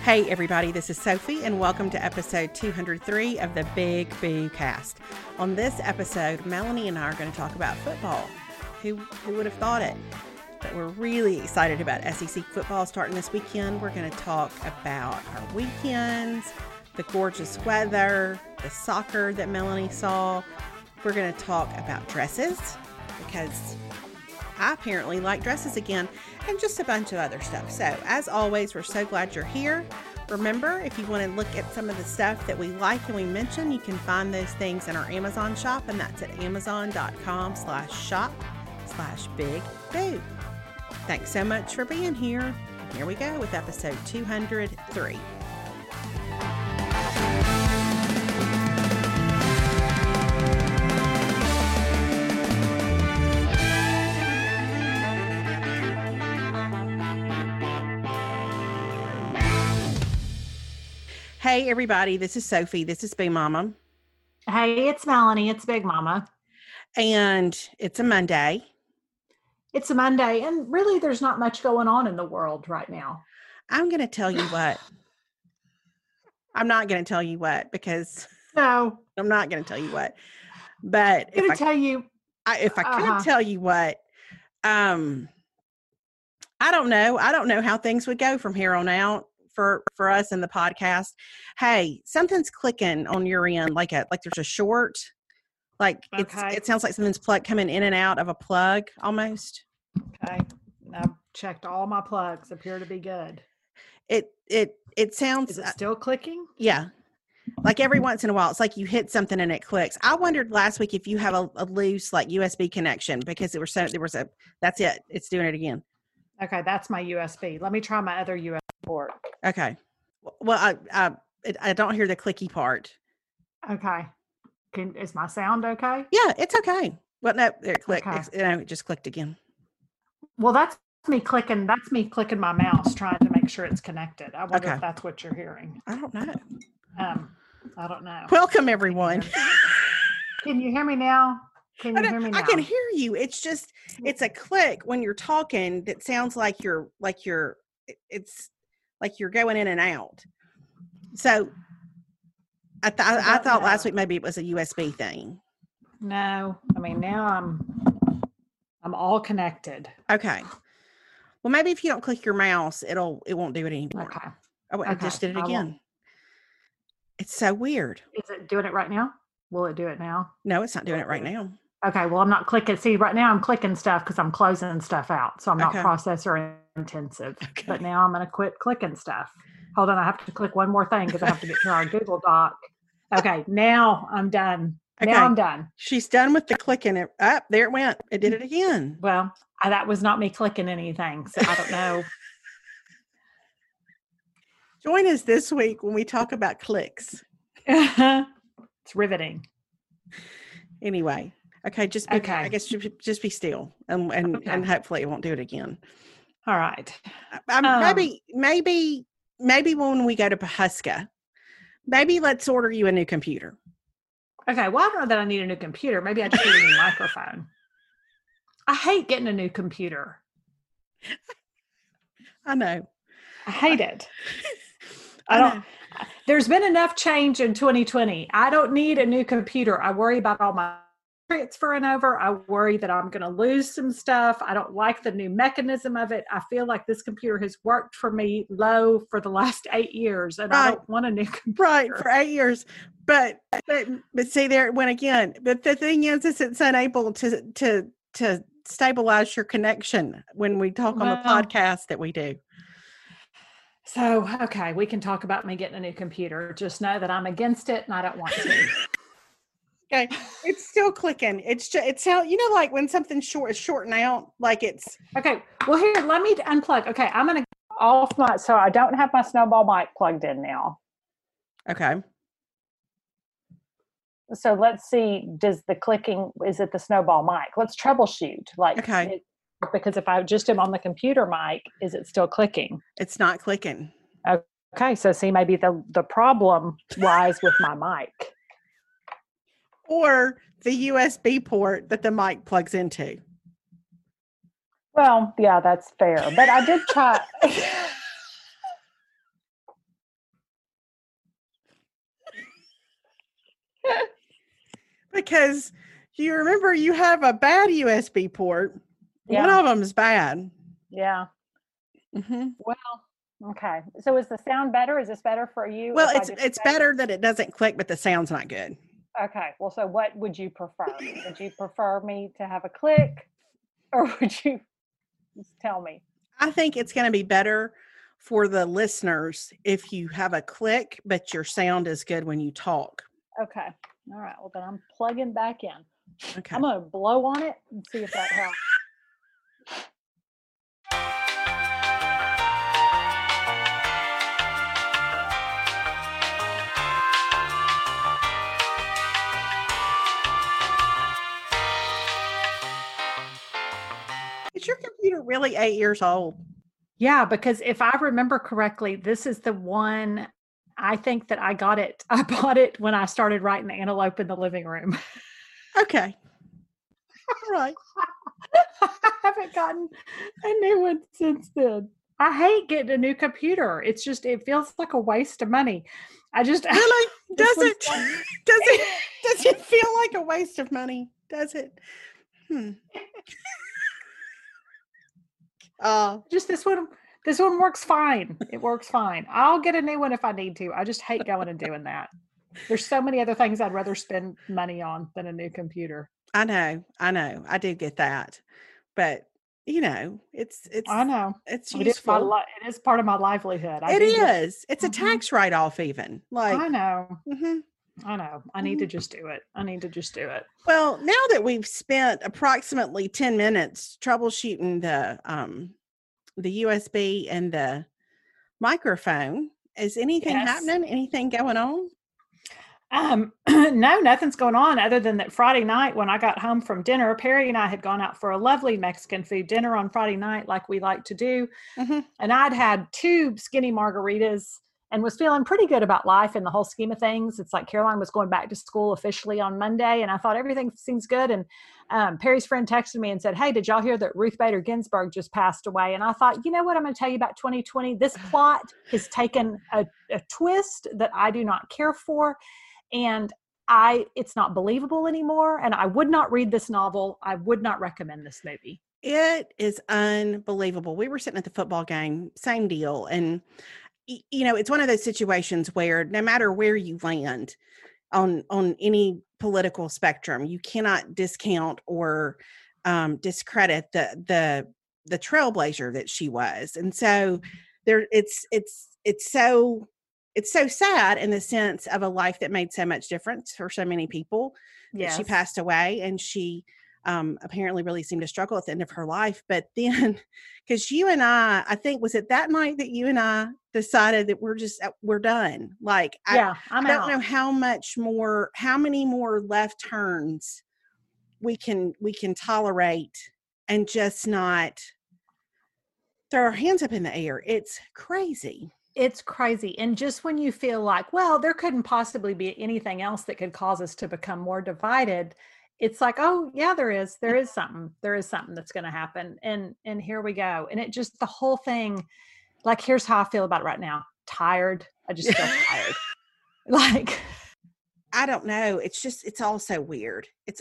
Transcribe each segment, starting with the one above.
Hey everybody, this is Sophie and welcome to episode 203 of the Big Boo Cast. On this episode, Melanie and I are going to talk about football. Who would have thought it? But we're really excited about SEC football starting this weekend. We're going to talk about our weekends, the gorgeous weather, the soccer that Melanie saw. We're going to talk about dresses because I apparently like dresses again, and just a bunch of other stuff. So, as always, we're so glad you're here. Remember, if you want to look at some of the stuff that we like and we mention, you can find those things in our Amazon shop, and that's at amazon.com/shop/bigboo. Thanks so much for being here. Here we go with episode 203. Hey everybody, this is Sophie. This is Boo Mama. Hey, it's Melanie. It's Big Mama. And it's a Monday. It's a Monday, and really there's not much going on in the world right now. I'm going to tell you what. I'm not going to tell you what because No, I'm not going to tell you what. But I'm going to tell you. If I could tell you what, I don't know. I don't know how things would go from here on out. For us in the podcast. Hey, something's clicking on your end, like there's a short, like it sounds like something's coming in and out of a plug almost. Okay. I've checked all my plugs, appear to be good. It sounds. Is it still clicking? Yeah. Like every once in a while, it's like you hit something and it clicks. I wondered last week if you have a loose like USB connection because that's it. It's doing it again. Okay. That's my USB. Let me try my other USB port. Okay. Well, I don't hear the clicky part. Okay. Is my sound okay? Yeah, it's okay. Well, no, it clicked. Okay. It just clicked again. Well, that's me clicking. That's me clicking my mouse, trying to make sure it's connected. I wonder if that's what you're hearing. I don't know. I don't know. Welcome, everyone. Can you hear me now? Can you hear me now? I can hear you. It's just, it's a click when you're talking that sounds like it's like you're going in and out. So I thought last week maybe it was a USB thing. No, I mean now I'm all connected. Okay. Well, maybe if you don't click your mouse, it won't do it anymore. Okay. Oh, I just did it again. It's so weird. Is it doing it right now? Will it do it now? No, it's not doing it right now. Okay. Well, I'm not clicking. See, right now I'm clicking stuff because I'm closing stuff out. So I'm not processor intensive. Okay. But now I'm going to quit clicking stuff. Hold on. I have to click one more thing because I have to get to our Google Doc. Okay. Now I'm done. Okay. Now I'm done. She's done with the clicking. There it went. It did it again. Well, that was not me clicking anything. So I don't know. Join us this week when we talk about clicks. It's riveting. Anyway. Okay, I guess just be still, and hopefully it won't do it again. All right. Maybe when we go to Pawhuska, maybe let's order you a new computer. Okay. Well, I don't know that I need a new computer. Maybe I just need a new microphone. I hate getting a new computer. I know. I hate it. I don't. There's been enough change in 2020. I don't need a new computer. I worry about all my transferring over. I worry that I'm going to lose some stuff. I don't like the new mechanism of it. I feel like this computer has worked for me low for the last 8 years, and I don't want a new computer. Right, for 8 years. But see, there it went again. But the thing is it's unable to stabilize your connection when we talk on the podcast that we do. So, okay, we can talk about me getting a new computer. Just know that I'm against it and I don't want to. Okay, it's still clicking. It's how, like when something's short is shorting out, like it's okay. Well, here, let me unplug. Okay, I'm gonna off so I don't have my Snowball mic plugged in now. Okay. So let's see. Is it the Snowball mic? Let's troubleshoot. Okay. Because if I just am on the computer mic, is it still clicking? It's not clicking. Okay, so see, maybe the problem lies with my mic. Or the USB port that the mic plugs into. Well, yeah, that's fair. But I did try. Because you remember you have a bad USB port. Yeah. One of them is bad. Yeah. Mm-hmm. Well, okay. So is the sound better? Is this better for you? Well, it's better that it doesn't click, but the sound's not good. Okay. Well, so what would you prefer? Would you prefer me to have a click, or would you just tell me? I think it's going to be better for the listeners if you have a click, but your sound is good when you talk. Okay. All right. Well, then I'm plugging back in. Okay. I'm going to blow on it and see if that helps. Is your computer really 8 years old? Yeah, because if I remember correctly, this is the one I think that I bought it when I started writing Antelope in the living room. Okay. All right. I haven't gotten a new one since then. I hate getting a new computer. It feels like a waste of money. Really? Does it feel like a waste of money? Does it? Just this one works fine. It works fine. I'll get a new one if I need to. I just hate going and doing that. There's so many other things I'd rather spend money on than a new computer. I know. I do get that. But it's I know. it's useful. It is part of my livelihood. It's a tax write-off even. Like I know. Mm-hmm. I know. I need to just do it. Well, now that we've spent approximately 10 minutes troubleshooting the USB and the microphone, is anything happening? Anything going on? No, nothing's going on other than that Friday night when I got home from dinner, Perry and I had gone out for a lovely Mexican food dinner on Friday night, like we like to do. Mm-hmm. And I'd had 2 skinny margaritas and was feeling pretty good about life in the whole scheme of things. It's like Caroline was going back to school officially on Monday, and I thought everything seems good. And Perry's friend texted me and said, "Hey, did y'all hear that Ruth Bader Ginsburg just passed away?" And I thought, you know what I'm going to tell you about 2020? This plot has taken a twist that I do not care for. And it's not believable anymore. And I would not read this novel. I would not recommend this movie. It is unbelievable. We were sitting at the football game, same deal. And, it's one of those situations where no matter where you land on any political spectrum, you cannot discount or discredit the trailblazer that she was. And so it's so sad in the sense of a life that made so much difference for so many people. Yes. She passed away, and she apparently really seemed to struggle at the end of her life. But then, because you and I think, was it that night that you and I decided that we're done? Like, I don't know how many more left turns we can tolerate and just not throw our hands up in the air. It's crazy. It's crazy. And just when you feel like, well, there couldn't possibly be anything else that could cause us to become more divided, it's like, oh yeah, there is something that's going to happen. And here we go. And it just, the whole thing, like, here's how I feel about it right now. Tired. I just feel tired. Like, I don't know. It's all so weird. It's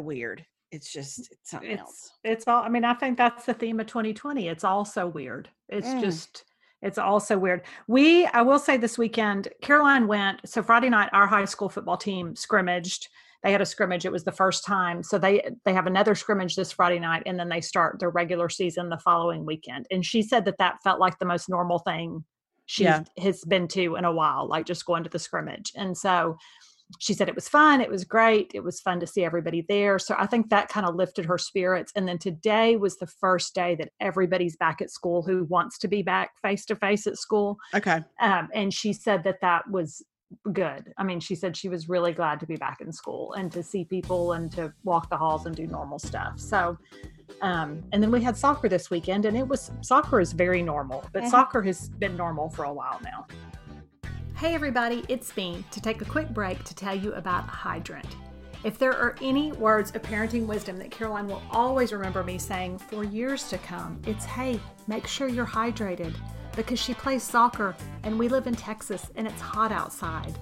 something else. It's all, I mean, I think that's the theme of 2020. It's all so weird. It's all so weird. I will say this weekend, Caroline went, so Friday night, our high school football team scrimmaged. They had a scrimmage. It was the first time. So they have another scrimmage this Friday night, and then they start their regular season the following weekend. And she said that felt like the most normal thing she has been to in a while, like just going to the scrimmage. And so she said it was fun. It was great. It was fun to see everybody there. So I think that kind of lifted her spirits. And then today was the first day that everybody's back at school who wants to be back face to face at school. Okay. And she said that was good. I mean, she said she was really glad to be back in school and to see people and to walk the halls and do normal stuff. So, and then we had soccer this weekend, and soccer is very normal, but soccer has been normal for a while now. Hey everybody, it's me to take a quick break to tell you about Hydrant. If there are any words of parenting wisdom that Caroline will always remember me saying for years to come, it's, hey, make sure you're hydrated, because she plays soccer and we live in Texas and it's hot outside.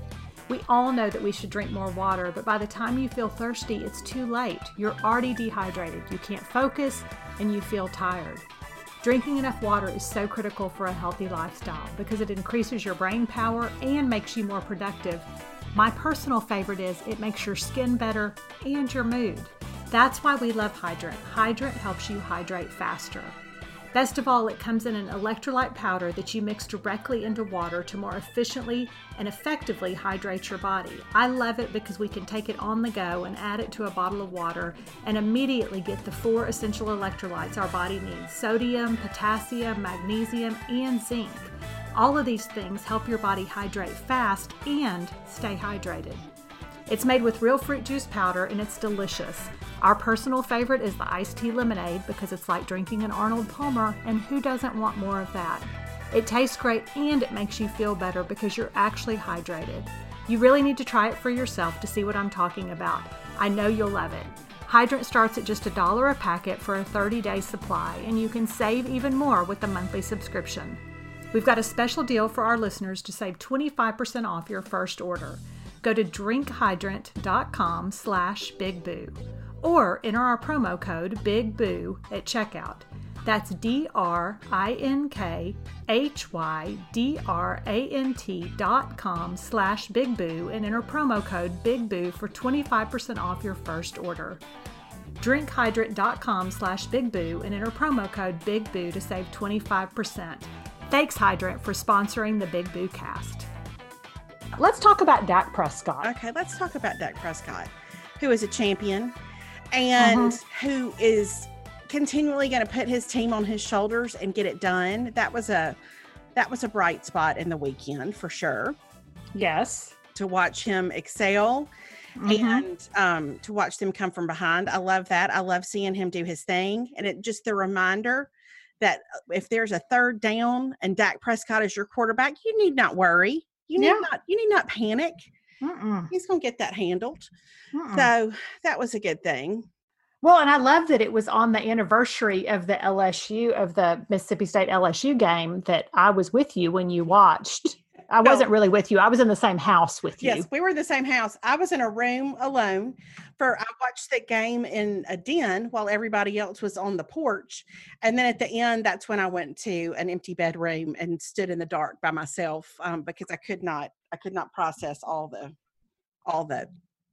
We all know that we should drink more water, but by the time you feel thirsty, it's too late. You're already dehydrated, you can't focus, and you feel tired. Drinking enough water is so critical for a healthy lifestyle because it increases your brain power and makes you more productive. My personal favorite is it makes your skin better and your mood. That's why we love Hydrant. Hydrant helps you hydrate faster. Best of all, it comes in an electrolyte powder that you mix directly into water to more efficiently and effectively hydrate your body. I love it because we can take it on the go and add it to a bottle of water and immediately get the 4 essential electrolytes our body needs: sodium, potassium, magnesium, and zinc. All of these things help your body hydrate fast and stay hydrated. It's made with real fruit juice powder and it's delicious. Our personal favorite is the iced tea lemonade because it's like drinking an Arnold Palmer, and who doesn't want more of that? It tastes great and it makes you feel better because you're actually hydrated. You really need to try it for yourself to see what I'm talking about. I know you'll love it. Hydrant starts at just $1 a packet for a 30-day supply, and you can save even more with the monthly subscription. We've got a special deal for our listeners to save 25% off your first order. Go to drinkhydrant.com/BigBoo or enter our promo code BIGBOO at checkout. That's drinkhydrant.com/BigBoo and enter promo code BIGBOO for 25% off your first order. drinkhydrant.com/BigBoo and enter promo code BIGBOO to save 25%. Thanks, Hydrant, for sponsoring the Big Boo Cast. Let's talk about Dak Prescott. Okay, let's talk about Dak Prescott, who is a champion and who is continually going to put his team on his shoulders and get it done. That was a bright spot in the weekend for sure. Yes. To watch him excel and to watch them come from behind. I love that. I love seeing him do his thing. And it just the reminder that if there's a third down and Dak Prescott is your quarterback, you need not worry. You need not panic. He's going to get that handled. So that was a good thing. Well, and I love that it was on the anniversary of the Mississippi State LSU game that I was with you when you watched. I wasn't really with you. I was in the same house with you. Yes, we were in the same house. I was in a room alone. I watched the game in a den while everybody else was on the porch. And then at the end, that's when I went to an empty bedroom and stood in the dark by myself because I could not process all the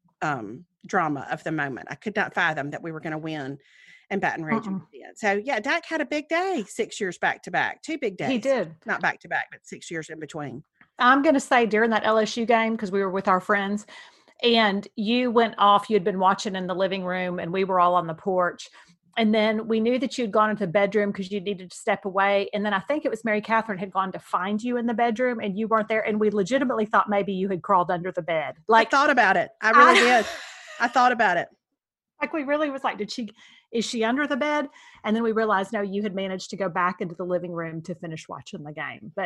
drama of the moment. I could not fathom that we were going to win in Baton Rouge. So yeah, Dak had a big day 6 years back to back, 2 big days. He did. Not back to back, but 6 years in between. I'm going to say during that LSU game, because we were with our friends and you went off, you had been watching in the living room and we were all on the porch. And then we knew that you'd gone into the bedroom because you needed to step away. And then I think it was Mary Catherine had gone to find you in the bedroom and you weren't there. And we legitimately thought maybe you had crawled under the bed. I thought about it. I really did. I thought about it. Like we really was like, is she under the bed? And then we realized, no, you had managed to go back into the living room to finish watching the game. But,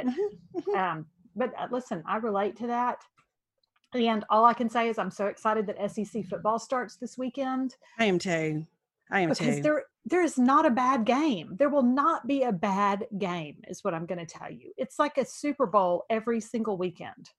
but listen, I relate to that. And all I can say is I'm so excited that SEC football starts this weekend. I am too. Because there is not a bad game. There will not be a bad game is what I'm going to tell you. It's like a Super Bowl every single weekend.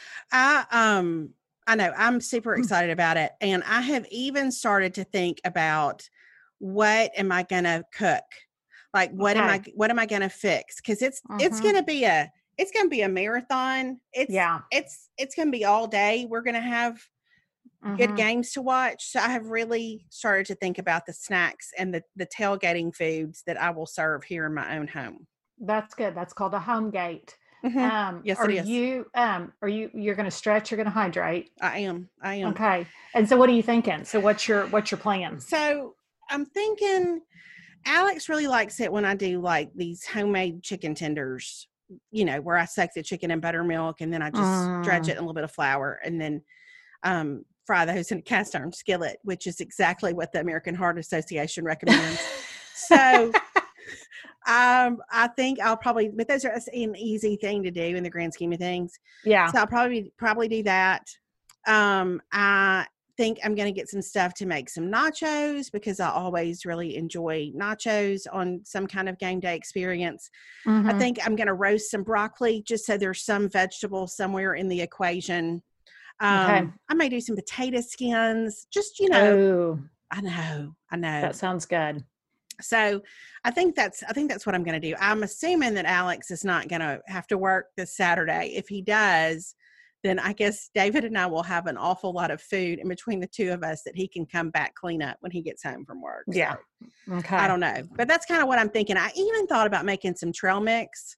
I know I'm super excited about it. And I have even started to think about what am I going to cook? Like, what am I going to fix? Cause it's going to be a marathon. It's going to be all day. We're going to have good games to watch. So I have really started to think about the snacks and the tailgating foods that I will serve here in my own home. That's good. That's called a home gate. Yes, it is. You're going to stretch, you're going to hydrate. I am. Okay. And so what are you thinking? So what's your plan? So I'm thinking Alex really likes it when I do like these homemade chicken tenders, where I soak the chicken in buttermilk and then I just dredge it in a little bit of flour and then, fry those in a cast iron skillet, which is exactly what the American Heart Association recommends. So, I think I'll but those are an easy thing to do in the grand scheme of things. Yeah. So I'll probably do that. I think I'm going to get some stuff to make some nachos because I always really enjoy nachos on some kind of game day experience. I think I'm going to roast some broccoli just so there's some vegetable somewhere in the equation. Okay. I may do some potato skins, just, Oh, I know. that sounds good. So I think that's what I'm going to do. I'm assuming that Alex is not going to have to work this Saturday. If he does, then I guess David and I will have an awful lot of food in between the two of us that he can come back clean up when he gets home from work. Yeah. So, Okay. I don't know, but that's kind of what I'm thinking. I even thought about making some trail mix.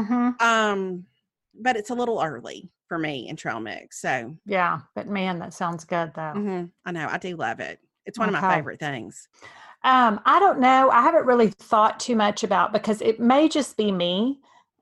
But it's a little early for me in trail mix. So yeah, but man, that sounds good though. I know, I do love it. It's one of my favorite things. I don't know. I haven't really thought too much about, because it may just be me.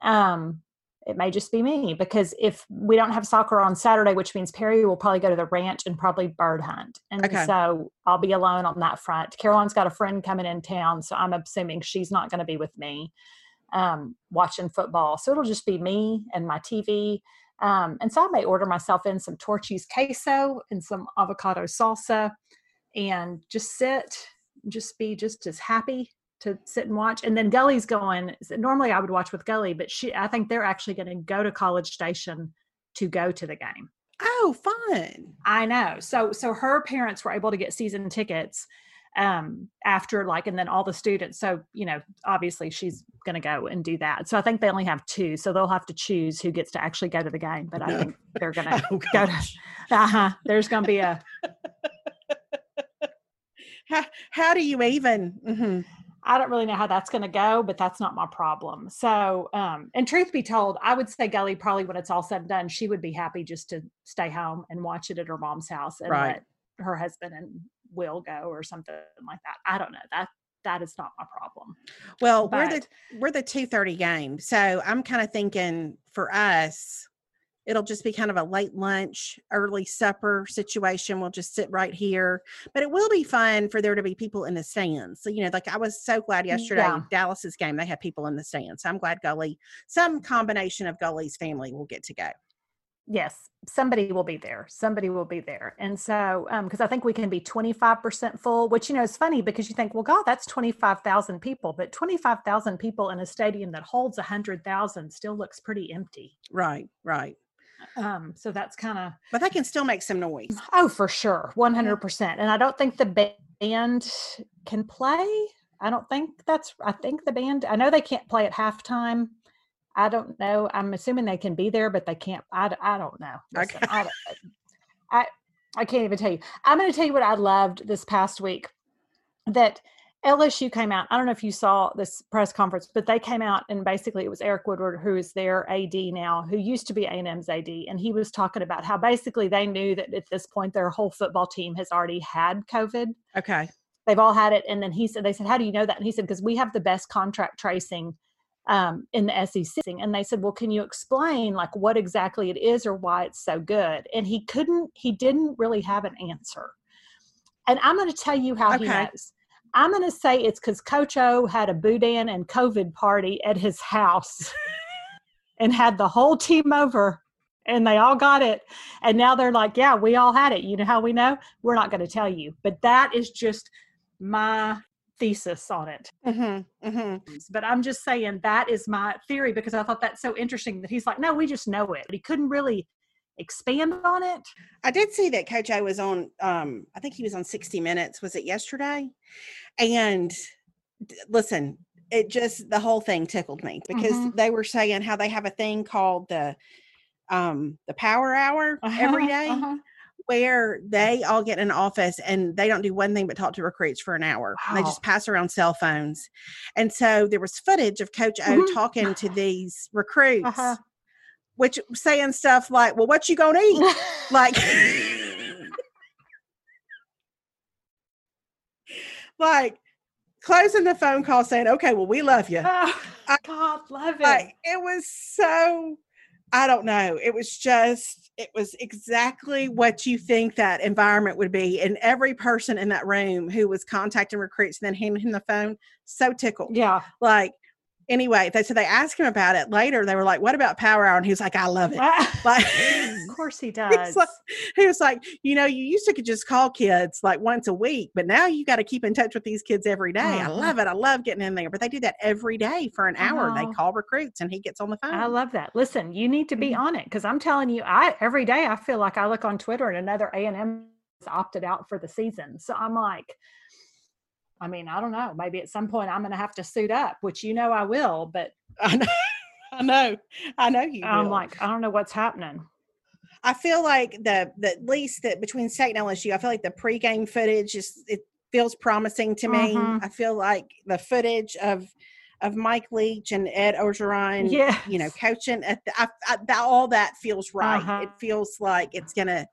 Because if we don't have soccer on Saturday, which means Perry will probably go to the ranch and probably bird hunt. And so I'll be alone on that front. Caroline's got a friend coming in town, so I'm assuming she's not going to be with me watching football. So it'll just be me and my TV. And so I may order myself in some Torchy's queso and some avocado salsa and just be just as happy to sit and watch. And then Gully's going. Normally I would watch with Gully, but I think they're actually going to go to College Station to go to the game. Oh, fun. I know. So her parents were able to get season tickets after, and then all the students. So, obviously she's going to go and do that. So I think they only have 2. So they'll have to choose who gets to actually go to the game. But I think they're going to go to, there's going to be a, how do you even, I don't really know how that's going to go, but that's not my problem. So, and truth be told, I would say Gully probably, when it's all said and done, she would be happy just to stay home and watch it at her mom's house and let her husband and Will go or something like that. I don't know. That is not my problem. Well, we're the 2:30 game. So I'm kind of thinking for us, it'll just be kind of a late lunch, early supper situation. We'll just sit right here, but it will be fun for there to be people in the stands. So, I was so glad yesterday, Dallas's game, they had people in the stands. So I'm glad some combination of Gully's family will get to go. Yes, somebody will be there. And so, because I think we can be 25% full, which, is funny because you think, well, God, that's 25,000 people, but 25,000 people in a stadium that holds 100,000 still looks pretty empty. Right. So that's kind of, but they can still make some noise. Oh, for sure. 100%. And I don't think the band can play. I think the band, I know they can't play at halftime. I don't know. I'm assuming they can be there, but they can't. I don't know. Listen, okay. I can't even tell you. I'm going to tell you what I loved this past week, that LSU came out. I don't know if you saw this press conference, but they came out and basically it was Eric Woodward, who is their AD now, who used to be A&M's AD. And he was talking about how basically they knew that at this point their whole football team has already had COVID. Okay. They've all had it. And then they said, how do you know that? And he said, because we have the best contract tracing in the SEC. And they said, well, can you explain what exactly it is or why it's so good? And he didn't really have an answer. And I'm going to tell you how he knows. I'm going to say it's because Coach O had a boudin and COVID party at his house and had the whole team over and they all got it. And now they're like, yeah, we all had it. You know how we know? We're not going to tell you. But that is just my thesis on it. But I'm just saying that is my theory because I thought that's so interesting that he's like, no, we just know it. But he couldn't really expand on it. I did see that Coach O was on, I think he was on 60 Minutes. Was it yesterday? And listen, the whole thing tickled me because they were saying how they have a thing called the Power Hour every day. Where they all get in an office and they don't do one thing but talk to recruits for an hour. Wow. They just pass around cell phones. And so there was footage of Coach O talking to these recruits, which saying stuff like, well, what you gonna eat? like closing the phone call saying, okay, well, we love you. Oh, God, love it. It was so, I don't know. It was exactly what you think that environment would be. And every person in that room who was contacting recruits and then handing him the phone, so tickled. Yeah. anyway, so they asked him about it later. They were like, "What about Power Hour?" And he was like, "I love it." Like, of course he does. He was like, you used to could just call kids like once a week, but now you got to keep in touch with these kids every day. I love it. I love getting in there. But they do that every day for an hour. They call recruits and he gets on the phone. I love that. Listen, you need to be on it because I'm telling you, every day I feel like I look on Twitter and another A&M is opted out for the season. So I'm like, I mean, I don't know. Maybe at some point I'm going to have to suit up, which I will. But I know you will. I'm like, I don't know what's happening. I feel like at least that between State and LSU, I feel like the pregame footage it feels promising to me. I feel like the footage of Mike Leach and Ed Orgeron, coaching all that feels right. It feels like it's gonna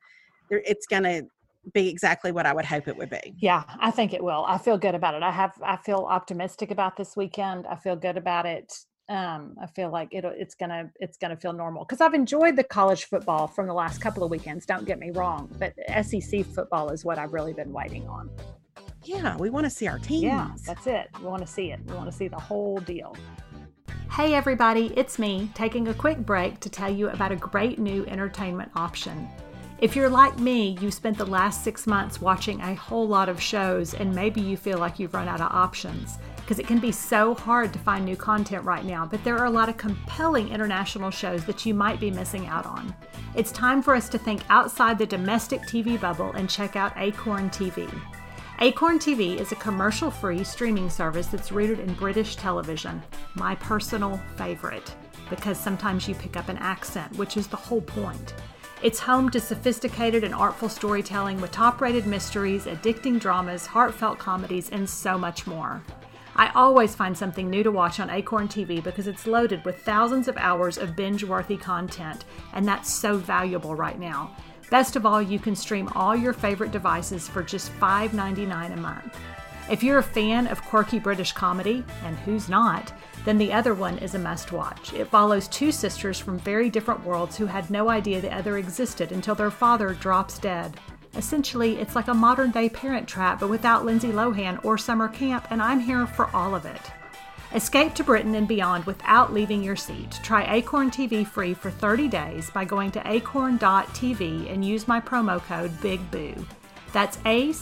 be exactly what I would hope it would be. Yeah, I think it will. I feel good about it. I feel optimistic about this weekend. I feel good about it. I feel like it's gonna feel normal because I've enjoyed the college football from the last couple of weekends. Don't get me wrong, but SEC football is what I've really been waiting on. Yeah, we want to see our teams. Yeah, that's it. We want to see it. We want to see the whole deal. Hey everybody, it's me taking a quick break to tell you about a great new entertainment option. If you're like me, you spent the last 6 months watching a whole lot of shows and maybe you feel like you've run out of options because it can be so hard to find new content right now, but there are a lot of compelling international shows that you might be missing out on. It's time for us to think outside the domestic TV bubble and check out Acorn TV. Acorn TV is a commercial-free streaming service that's rooted in British television, my personal favorite, because sometimes you pick up an accent, which is the whole point. It's home to sophisticated and artful storytelling with top-rated mysteries, addicting dramas, heartfelt comedies, and so much more. I always find something new to watch on Acorn TV because it's loaded with thousands of hours of binge-worthy content, and that's so valuable right now. Best of all, you can stream all your favorite devices for just $5.99 a month. If you're a fan of quirky British comedy, and who's not, then the other one is a must-watch. It follows two sisters from very different worlds who had no idea the other existed until their father drops dead. Essentially, it's like a modern-day Parent Trap, but without Lindsay Lohan or summer camp, and I'm here for all of it. Escape to Britain and beyond without leaving your seat. Try Acorn TV free for 30 days by going to acorn.tv and use my promo code BIGBOO. That's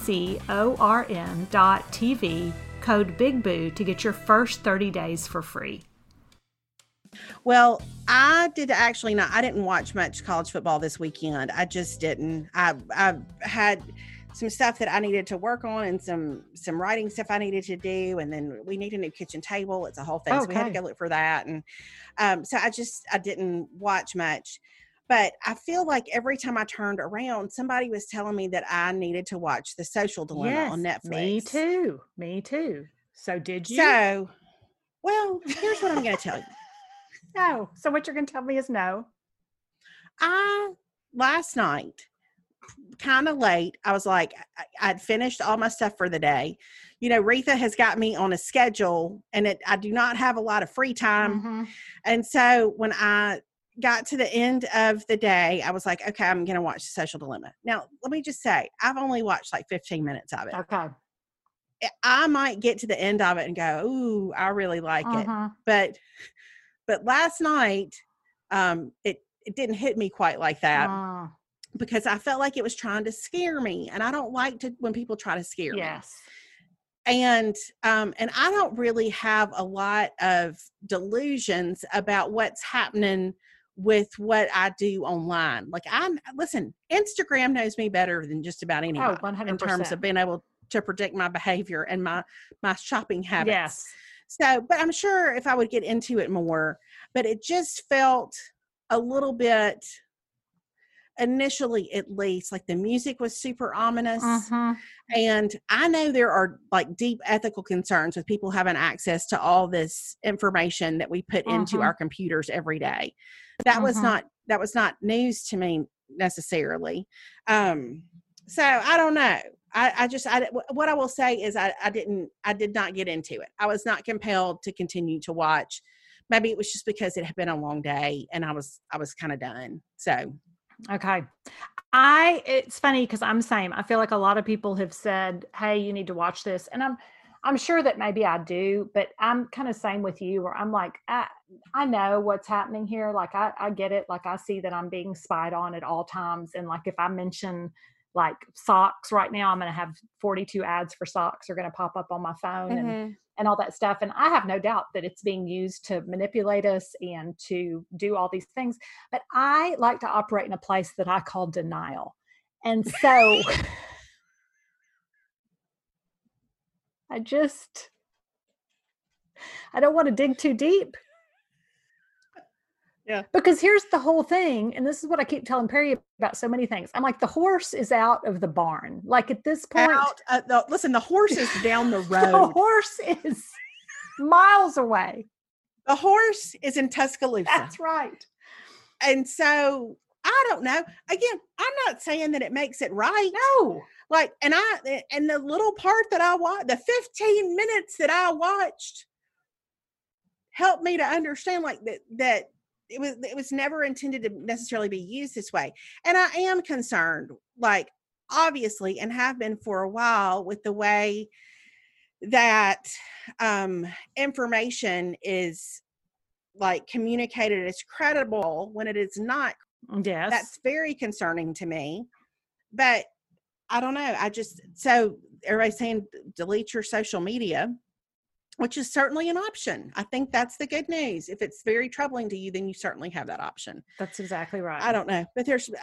ACORN.TV, code BIGBOO to get your first 30 days for free. Well, I didn't watch much college football this weekend. I just didn't. I had some stuff that I needed to work on and some writing stuff I needed to do. And then we need a new kitchen table. It's a whole thing. Okay. So we had to go look for that. And so I didn't watch much. But I feel like every time I turned around, somebody was telling me that I needed to watch The Social Dilemma on Netflix. Me too. So did you? So, well, here's what I'm going to tell you. No. So what you're going to tell me is no. Last night, kind of late, I was like, I'd finished all my stuff for the day. Retha has got me on a schedule and I do not have a lot of free time. Mm-hmm. And so when I got to the end of the day, I was like, okay, I'm going to watch The Social Dilemma. Now, let me just say, I've only watched like 15 minutes of it. Okay. I might get to the end of it and go, ooh, I really like it. But last night, it didn't hit me quite like that because I felt like it was trying to scare me. And I don't like when people try to scare me. Yes. And I don't really have a lot of delusions about what's happening with what I do online. Like Instagram knows me better than just about anyone 100%. In terms of being able to predict my behavior and my shopping habits. Yes. So, but I'm sure if I would get into it more, but it just felt a little bit, initially at least, like the music was super ominous. And I know there are like deep ethical concerns with people having access to all this information that we put into our computers every day. That was not news to me necessarily. So I don't know. What I will say is I did not get into it. I was not compelled to continue to watch. Maybe it was just because it had been a long day and I was kind of done. So. Okay. It's funny because I'm the same. I feel like a lot of people have said, hey, you need to watch this. And I'm sure that maybe I do, but I'm kind of same with you where I'm like, I know what's happening here. Like I get it. Like I see that I'm being spied on at all times. And like if I mention like socks right now, I'm going to have 42 ads for socks are going to pop up on my phone and all that stuff. And I have no doubt that it's being used to manipulate us and to do all these things. But I like to operate in a place that I call denial. And so I don't want to dig too deep. Yeah. Because here's the whole thing. And this is what I keep telling Perry about so many things. I'm like, the horse is out of the barn. Like at this point. Listen, the horse is down the road. The horse is miles away. The horse is in Tuscaloosa. That's right. And so I don't know. Again, I'm not saying that it makes it right. No. Like, and the little part that I watched, the 15 minutes that I watched helped me to understand like that it was never intended to necessarily be used this way. And I am concerned, like obviously, and have been for a while with the way that information is like communicated as credible when it is not. Yes. That's very concerning to me. But I don't know. So everybody's saying delete your social media, which is certainly an option. I think that's the good news. If it's very troubling to you, then you certainly have that option. That's exactly right. I don't know, but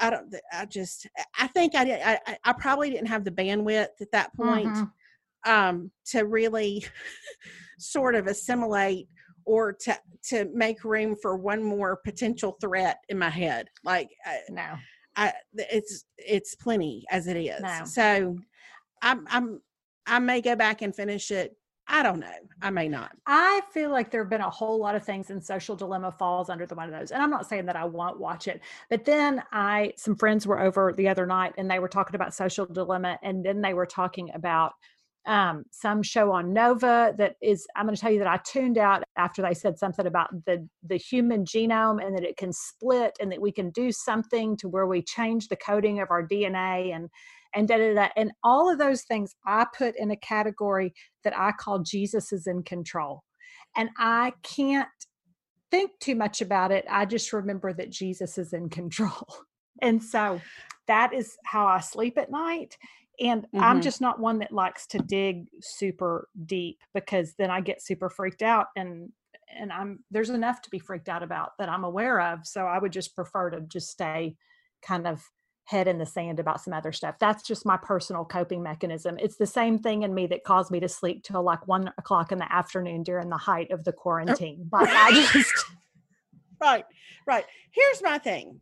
I think I probably didn't have the bandwidth at that point to really sort of assimilate or to make room for one more potential threat in my head. Like, no. It's plenty as it is. No. So I may go back and finish it. I don't know. I may not. I feel like there have been a whole lot of things, and Social Dilemma falls under one of those. And I'm not saying that I won't watch it, but then some friends were over the other night and they were talking about Social Dilemma. And then they were talking about some show on Nova I'm going to tell you that I tuned out after they said something about the human genome and that it can split and that we can do something to where we change the coding of our DNA and and all of those things I put in a category that I call Jesus is in control. And I can't think too much about it. I just remember that Jesus is in control. And so that is how I sleep at night. And I'm just not one that likes to dig super deep because then I get super freaked out and there's enough to be freaked out about that I'm aware of. So I would just prefer to just stay kind of head in the sand about some other stuff. That's just my personal coping mechanism. It's the same thing in me that caused me to sleep till like 1:00 in the afternoon during the height of the quarantine. But I just right. Here's my thing.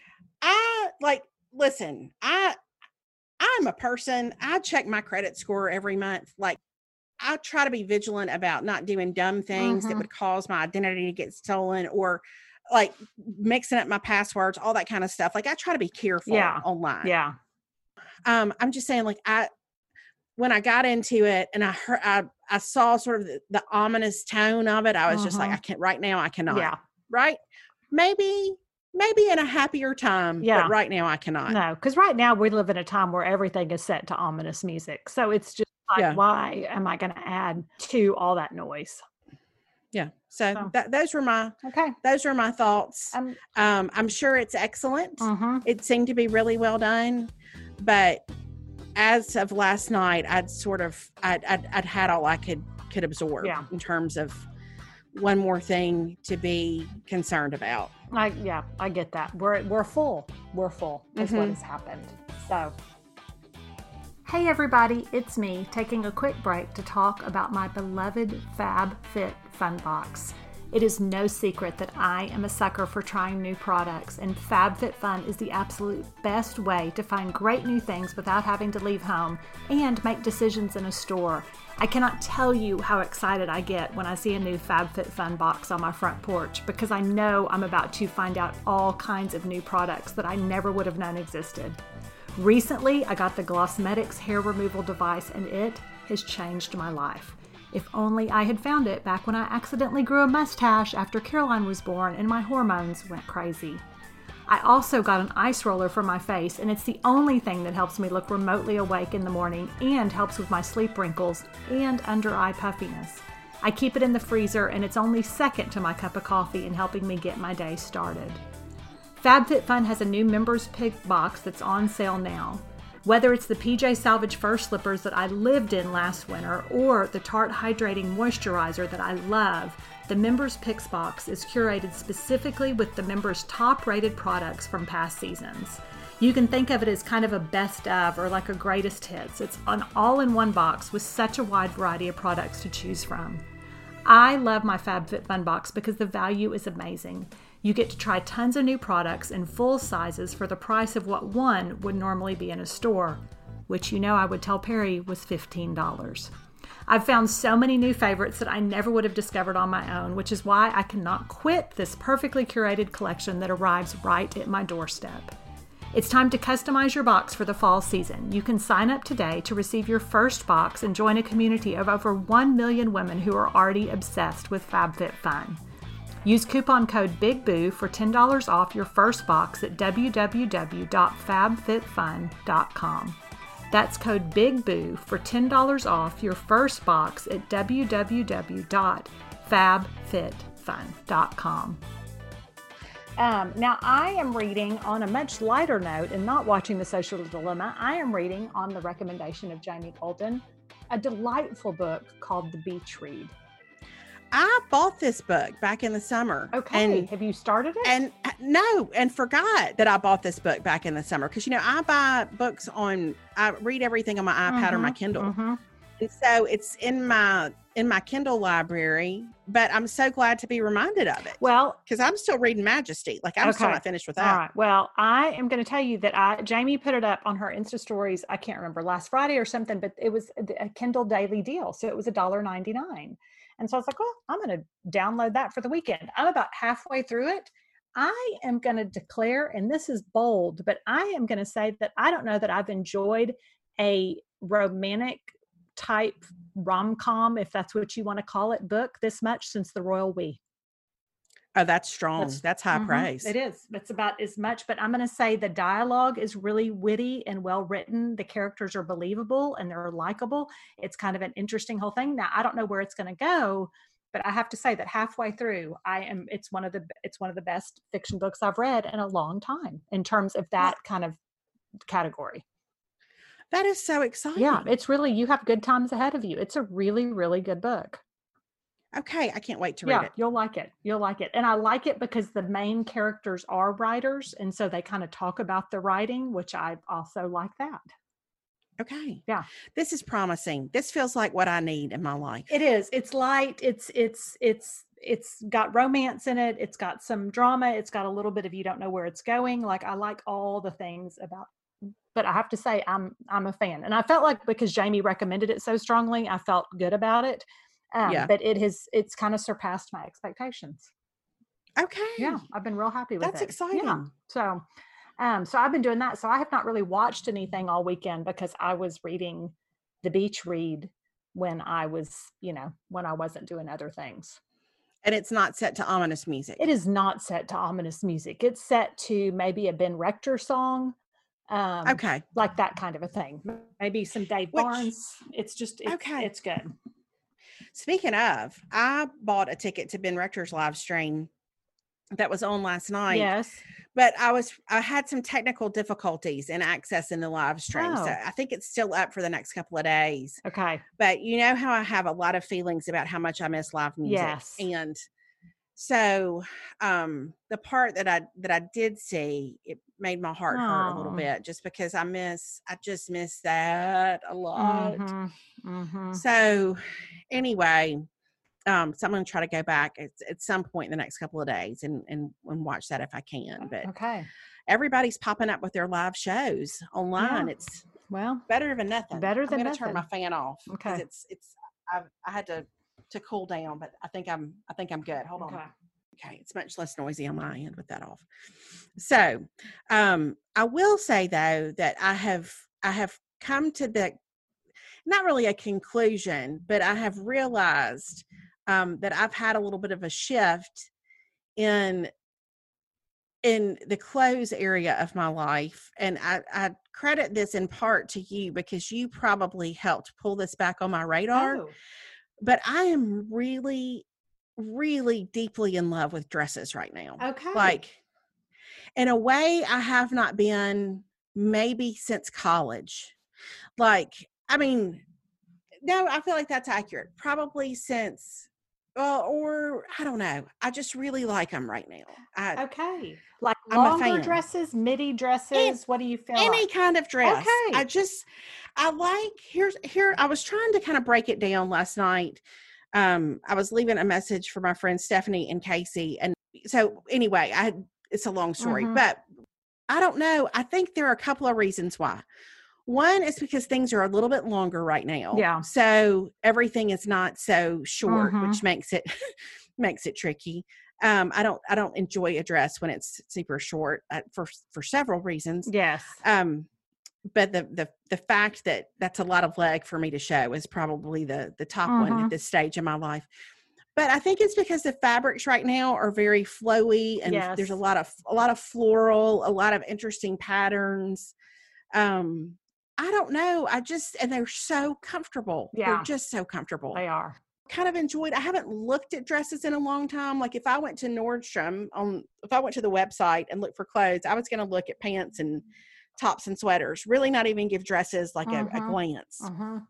I'm a person. I check my credit score every month. Like I try to be vigilant about not doing dumb things that would cause my identity to get stolen or like mixing up my passwords, all that kind of stuff. Like I try to be careful online. Yeah. I'm just saying like when I got into it and I saw sort of the ominous tone of it, I was just like, I can't right now. I cannot. Yeah. Right. Maybe in a happier time. Yeah. But right now I cannot. No. Cause right now we live in a time where everything is set to ominous music. So it's just like, why am I going to add to all that noise? Yeah. So those were my thoughts. I'm sure it's excellent. It seemed to be really well done, but as of last night, I'd had all I could absorb in terms of one more thing to be concerned about. I get that. We're full. We're full is what has happened. So. Hey everybody, it's me taking a quick break to talk about my beloved FabFit Fun Box. It is no secret that I am a sucker for trying new products, and FabFitFun is the absolute best way to find great new things without having to leave home and make decisions in a store. I cannot tell you how excited I get when I see a new FabFitFun box on my front porch because I know I'm about to find out all kinds of new products that I never would have known existed. Recently, I got the Glossmetics hair removal device and it has changed my life. If only I had found it back when I accidentally grew a mustache after Caroline was born and my hormones went crazy. I also got an ice roller for my face, and it's the only thing that helps me look remotely awake in the morning and helps with my sleep wrinkles and under-eye puffiness. I keep it in the freezer, and it's only second to my cup of coffee in helping me get my day started. FabFitFun has a new members pick box that's on sale now. Whether it's the PJ Salvage fur slippers that I lived in last winter or the Tarte Hydrating Moisturizer that I love, the Members Picks box is curated specifically with the members' top-rated products from past seasons. You can think of it as kind of a best of or like a greatest hits. It's an all-in-one box with such a wide variety of products to choose from. I love my FabFitFun box because the value is amazing. You get to try tons of new products in full sizes for the price of what one would normally be in a store, which I would tell Perry was $15. I've found so many new favorites that I never would have discovered on my own, which is why I cannot quit this perfectly curated collection that arrives right at my doorstep. It's time to customize your box for the fall season. You can sign up today to receive your first box and join a community of over 1 million women who are already obsessed with FabFitFun. Use coupon code BIGBOO for $10 off your first box at www.fabfitfun.com. That's code BIGBOO for $10 off your first box at www.fabfitfun.com. Now, I am reading on a much lighter note and not watching The Social Dilemma. I am reading on the recommendation of Jamie Golden, a delightful book called The Beach Read. I bought this book back in the summer. Okay. And have you started it? And forgot that I bought this book back in the summer. Because, I buy books I read everything on my iPad or my Kindle. And so it's in my Kindle library, but I'm so glad to be reminded of it. Well, because I'm still reading Majesty. Like I'm still not finished with that. All right. Well, I am going to tell you that Jamie put it up on her Insta stories. I can't remember last Friday or something, but it was a Kindle daily deal. So it was $1.99. And so I was like, well, I'm going to download that for the weekend. I'm about halfway through it. I am going to declare, and this is bold, but I am going to say that I don't know that I've enjoyed a romantic type rom-com, if that's what you want to call it, book this much since The Royal We. Oh, that's strong. That's high praise. It is. It's about as much, but I'm going to say the dialogue is really witty and well written. The characters are believable and they're likable. It's kind of an interesting whole thing. Now, I don't know where it's going to go, but I have to say that halfway through, it's one of the best fiction books I've read in a long time in terms of that kind of category. That is so exciting. Yeah, it's really, you have good times ahead of you. It's a really, really good book. Okay, I can't wait to read it. You'll like it. And I like it because the main characters are writers, and so they kind of talk about the writing, which I also like that. Okay. Yeah. This is promising. This feels like what I need in my life. It is. It's light. It's got romance in it. It's got some drama. It's got a little bit of you don't know where it's going. Like I like all the things about, but I have to say I'm a fan. And I felt like because Jamie recommended it so strongly, I felt good about it. But it's kind of surpassed my expectations. Okay. Yeah. I've been real happy with it. That's exciting. Yeah. So I've been doing that. So I have not really watched anything all weekend because I was reading The Beach Read when I was, when I wasn't doing other things. And it's not set to ominous music. It is not set to ominous music. It's set to maybe a Ben Rector song. Okay. Like that kind of a thing. Maybe some Dave Barnes. It's good. Speaking of, I bought a ticket to Ben Rector's live stream that was on last night. Yes. But I had some technical difficulties in accessing the live stream. So I think it's still up for the next couple of days. Okay. But you know how I have a lot of feelings about how much I miss live music. Yes. And so the part that I did see, it made my heart hurt a little bit just because I just miss that a lot. So anyway, so I'm going to try to go back at some point in the next couple of days and watch that if I can. But everybody's popping up with their live shows online. Yeah. It's better than nothing. I'm going to turn my fan off because I had to cool down, but I think I'm good. Hold on. Okay. It's much less noisy on my end with that off. So, I will say though that I have come to not really a conclusion, but I have realized that I've had a little bit of a shift in the clothes area of my life. And I credit this in part to you because you probably helped pull this back on my radar. Oh, But I am really, really deeply in love with dresses right now. okay. Like, in a way, I have not been maybe since college. Like, I mean, no, I feel like that's accurate. Probably since, or I don't know. I just really like them right now. Okay. Like I'm a longer fan. dresses, midi And dresses. What do you feel any like? kind of dress. Okay. I like, here, I was trying to kind of break it down last night. I was leaving a message for my friends Stephanie and Casey. And so anyway, it's a long story, Mhm. but I don't know. I think there are a couple of reasons why. One is because things are a little bit longer right now. Yeah. So everything is not so short, Mhm. which makes it makes it tricky. I don't enjoy a dress when it's super short for several reasons. Yes. But the fact that that's a lot of leg for me to show is probably the top one at Mhm. this stage in my life. But I think it's because the fabrics right now are very flowy and there's a Yes. lot of floral, a lot of interesting patterns. I don't know. And they're so comfortable. They're Yeah, just so comfortable. they are. Kind of enjoyed. I haven't looked at dresses in a long time. Like if I went to Nordstrom if I went to the website and looked for clothes, I was going to look at pants and tops and sweaters, really not even give dresses like a Mhm. glance. Mhm.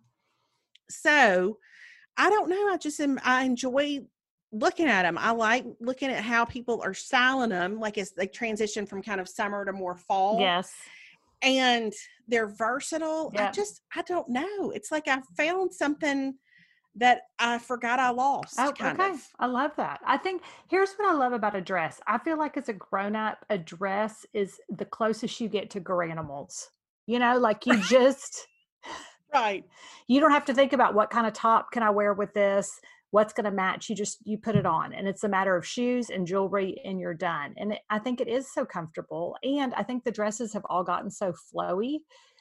So I don't know. I enjoy looking at them. I like looking at how people are styling them, like as they transition from kind of summer to more fall. Yes. And they're versatile. Yep. I don't know. It's like I found something that I forgot I lost, Oh, kind okay. of. I love that. I think here's what I love about a dress. I feel like as a grown up, a dress is the closest you get to Garanimals. Like Right. you don't have to think about what kind of top can I wear with this, what's going to match. You put it on, and it's a matter of shoes and jewelry, and you're done. And I think it is so comfortable, and I think the dresses have all gotten so flowy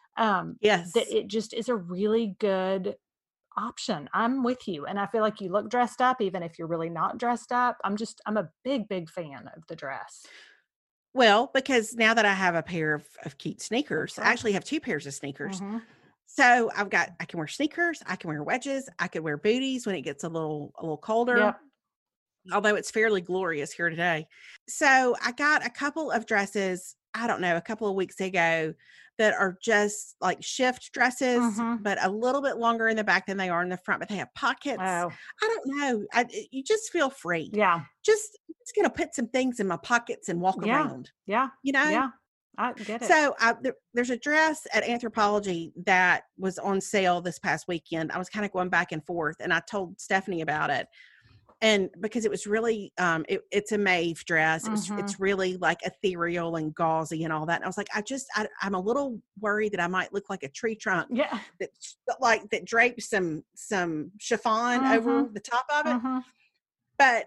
that Yes. it just is a really good option. I'm with you. And I feel like you look dressed up, even if you're really not dressed up. I'm a big, big fan of the dress. Well, because now that I have a pair of cute sneakers, That's I right. actually have two pairs of sneakers. Mm-hmm. So I can wear sneakers, I can wear wedges, I could wear booties when it gets a little colder. Yep. Although it's fairly glorious here today. So I got a couple of dresses, I don't know, a couple of weeks ago that are just like shift dresses, Mm-hmm. but a little bit longer in the back than they are in the front, but they have pockets. Oh, I don't know. You just feel free. yeah. I'm just going to put some things in my pockets and walk Yeah. around, Yeah. you know? Yeah. I get it. So there's a dress at Anthropologie that was on sale this past weekend. I was kind of going back and forth and I told Stephanie about it. And because it was really, it's a Maeve dress. Mm-hmm. It's really like ethereal and gauzy and all that. And I was like, I'm a little worried that I might look like a tree trunk Yeah. that drapes some chiffon Mm-hmm. over the top of it. Mm-hmm. But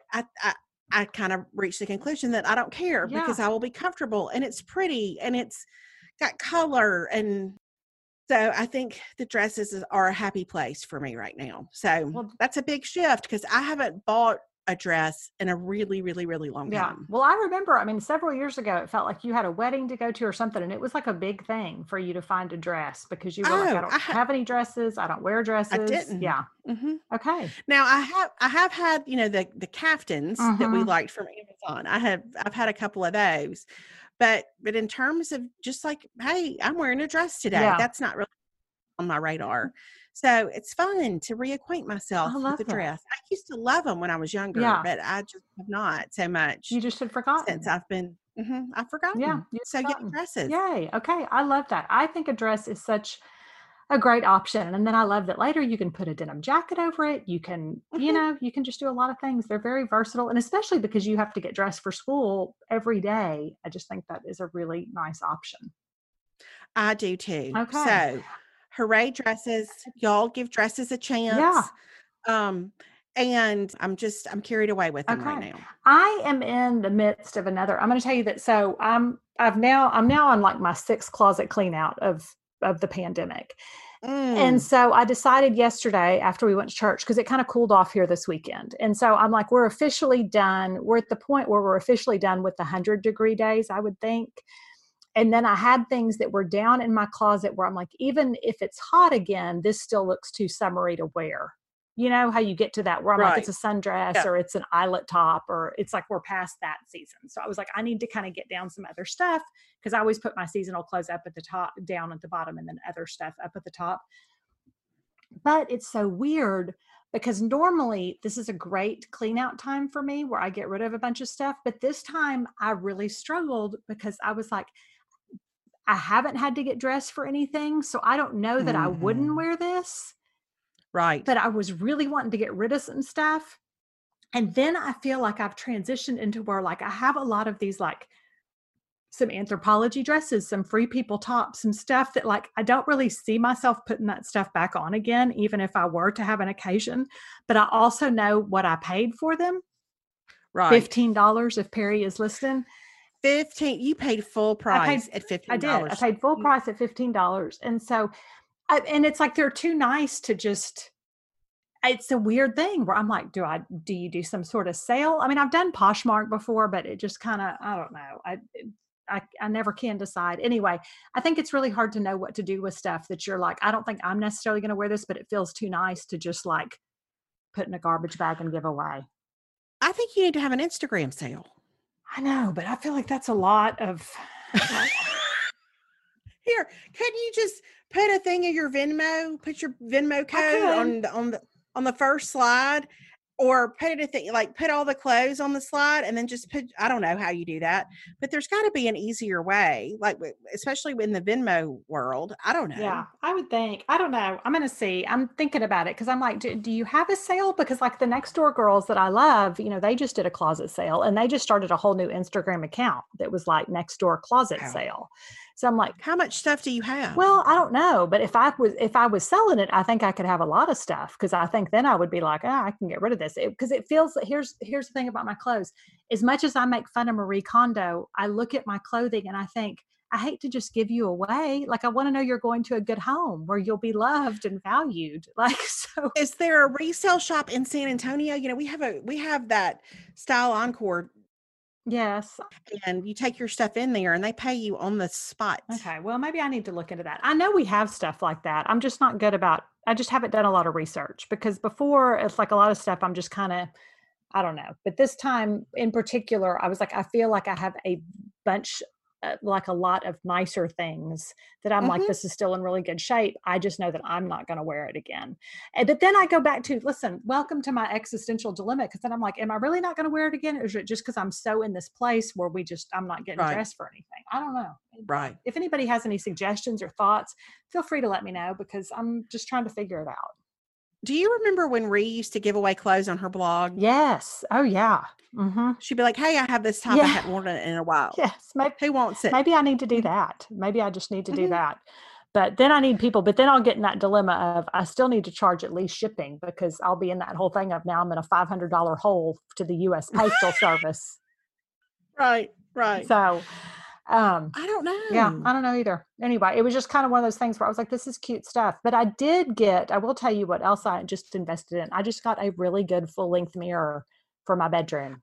I kind of reached the conclusion that I don't care Yeah. because I will be comfortable and it's pretty and it's got color. And so I think the dresses are a happy place for me right now. So Well, that's a big shift because I haven't bought a dress in a really, really, really long yeah. time. Well, I remember, several years ago, it felt like you had a wedding to go to or something, and it was like a big thing for you to find a dress because you were like, I Oh, don't have any dresses. I don't wear I dresses. didn't. Yeah. Hmm. Okay. Now I have had, the caftans that we Mm-hmm. liked from Amazon. I've had a couple of those, but in terms of just like, hey, I'm wearing a dress today. Yeah. That's not really on my radar. So it's fun to reacquaint myself I with love the that. dress. I used to love them when I was younger, Yeah. but I just have not so much You just had since forgotten. I've Yeah. forgotten. You'd So yay, forgotten. dresses. Yay. Okay. I love that. I think a dress is such a great option. And then I love that later you can put a denim jacket over it. You can, Mhm. you can just do a lot of things. They're very versatile. And especially because you have to get dressed for school every day. I just think that is a really nice option. I do too. Okay. So hooray dresses. Y'all give dresses a Yeah. chance. Um, and I'm carried away with them right Okay. now. I am in the midst of another. I'm going to tell you that. So I'm now on like my sixth closet clean out of the pandemic. And so I decided yesterday after we went to church, because it kind of cooled off here this weekend. And so I'm like, we're officially done. We're at the point where we're officially done with the 100-degree days, I would think. And then I had things that were down in my closet where I'm like, even if it's hot again, this still looks too summery to wear. You know how you get to that where I'm like, it's a sundress or it's an eyelet top, or it's like we're past that season. So I was like, I need to kind of get down some other stuff, because I always put my seasonal clothes up at the top, down at the bottom, and then other stuff up at the top. But it's so weird because normally this is a great clean out time for me where I get rid of a bunch of stuff. But this time I really struggled because I was like, I haven't had to get dressed for anything. So I don't know that I wouldn't wear this. Right. But I was really wanting to get rid of some stuff. And then I feel like I've transitioned into where like I have a lot of these like some Anthropologie dresses, some Free People tops, some stuff that like I don't really see myself putting that stuff back on again, even if I were to have an occasion. But I also know what I paid for them. Right. $15 if Perry is listening. 15. You paid full price at $15. I did. I paid full price at $15. And so, and it's like they're too nice to just. It's a weird thing where I'm like, do you do some sort of sale? I mean, I've done Poshmark before, but it just kind of, I don't know. I never can decide. Anyway, I think it's really hard to know what to do with stuff that you're like, I don't think I'm necessarily going to wear this, but it feels too nice to just like put in a garbage bag and give away. I think you need to have an Instagram sale. I know, but I feel like that's a lot of. Here, couldn't you just put a thing of your Venmo, put your Venmo code on the first slide, or put it put all the clothes on the slide and then just put, I don't know how you do that, but there's got to be an easier way, like especially in the Venmo world. I don't know. Yeah, I would think. I don't know. I'm going to see. I'm thinking about it because I'm like, do you have a sale? Because like the next door girls that I love, they just did a closet sale and they just started a whole new Instagram account that was like next door closet sale. So I'm like, how much stuff do you have? Well, I don't know, but if I was selling it, I think I could have a lot of stuff, because I think then I would be like, I can get rid of this, because it feels like here's the thing about my clothes. As much as I make fun of Marie Kondo, I look at my clothing and I think, I hate to just give you away. Like, I want to know you're going to a good home where you'll be loved and valued. Like, so is there a resale shop in San Antonio? We have that Style Encore. Yes. And you take your stuff in there and they pay you on the spot. Okay. Well, maybe I need to look into that. I know we have stuff like that. I'm just not good about, I just haven't done a lot of research, because before it's like a lot of stuff I'm just kind of, I don't know. But this time in particular, I was like, I feel like I have a bunch, like a lot of nicer things that I'm like, this is still in really good shape. I just know that I'm not going to wear it again. But then I go back to, listen, welcome to my existential dilemma. Because then I'm like, am I really not going to wear it again? Or is it just because I'm so in this place where I'm not getting dressed for anything? I don't know. Right. If anybody has any suggestions or thoughts, feel free to let me know, because I'm just trying to figure it out. Do you remember when Ree used to give away clothes on her blog? Yes. Oh, yeah. Mm-hmm. She'd be like, hey, I have this top. I hadn't worn it in a while. Yes. Who wants it? Maybe I need to do that. Maybe I just need to do that. But then I need people. But then I'll get in that dilemma of I still need to charge at least shipping, because I'll be in that whole thing of now I'm in a $500 hole to the U.S. Postal Service. Right. So I don't know. Yeah, I don't know either. Anyway, it was just kind of one of those things where I was like, this is cute stuff. But I will tell you what else I just invested in. I just got a really good full-length mirror for my bedroom.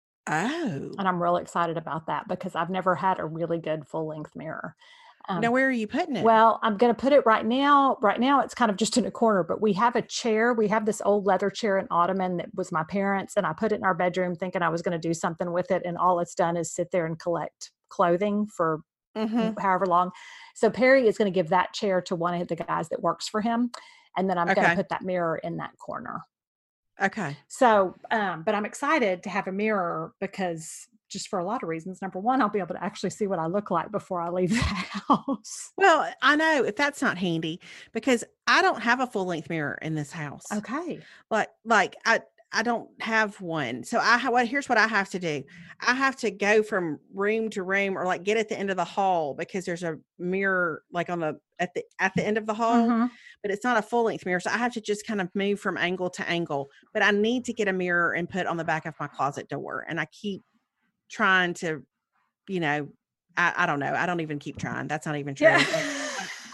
Oh. And I'm real excited about that, because I've never had a really good full-length mirror. Now, where are you putting it? Well, I'm going to put it right now. Right now, it's kind of just in a corner, but we have a chair. We have this old leather chair and ottoman that was my parents', and I put it in our bedroom thinking I was going to do something with it. And all it's done is sit there and collect clothing for however long. So Perry is going to give that chair to one of the guys that works for him. And then I'm going to put that mirror in that corner. Okay. So, but I'm excited to have a mirror, because just for a lot of reasons. Number one, I'll be able to actually see what I look like before I leave the house. Well, I know if that's not handy, because I don't have a full length mirror in this house. Okay. Like I don't have one. So here's what I have to do. I have to go from room to room, or like get at the end of the hall, because there's a mirror like at the end of the hall, but it's not a full length mirror. So I have to just kind of move from angle to angle, but I need to get a mirror and put on the back of my closet door. And I keep trying to, I don't know. I don't even keep trying. That's not even true. Yeah.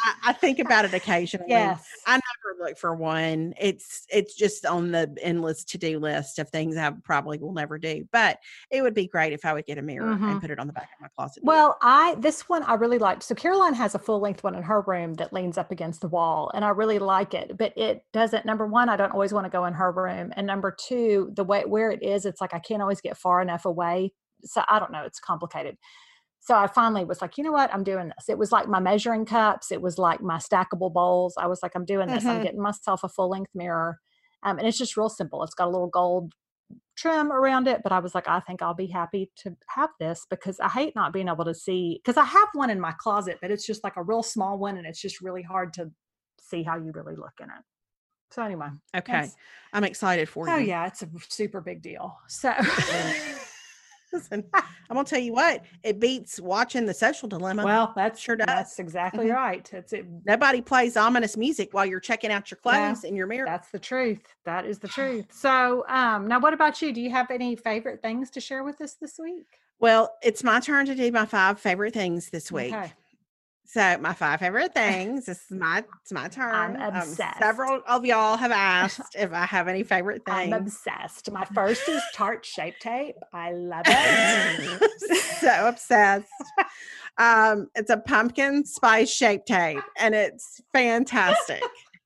I think about it occasionally. Yes. I never look for one. It's just on the endless to-do list of things I probably will never do. But it would be great if I would get a mirror and put it on the back of my closet door. Well, this one I really liked. So Caroline has a full length one in her room that leans up against the wall, and I really like it. But it doesn't. Number one, I don't always want to go in her room, and number two, the way where it is, it's like I can't always get far enough away. So I don't know. It's complicated. So I finally was like, you know what? I'm doing this. It was like my measuring cups. It was like my stackable bowls. I was like, I'm doing this. I'm getting myself a full length mirror. And it's just real simple. It's got a little gold trim around it, but I was like, I think I'll be happy to have this because I hate not being able to see, because I have one in my closet, but it's just like a real small one. And it's just really hard to see how you really look in it. So anyway. Okay. I'm excited for you. Oh yeah. It's a super big deal. So listen, I'm gonna tell you what, it beats watching The Social Dilemma. Well, that sure does. That's exactly right. It's it. Nobody plays ominous music while you're checking out your clothes in your mirror. That's the truth. That is the truth. So, now what about you? Do you have any favorite things to share with us this week? Well, it's my turn to do my 5 favorite things this week. Okay. So my 5 favorite things. It's my turn. I'm obsessed. Several of y'all have asked if I have any favorite things. I'm obsessed. My first is Tarte Shape Tape. I love it. So obsessed. It's a pumpkin spice shape tape, and it's fantastic.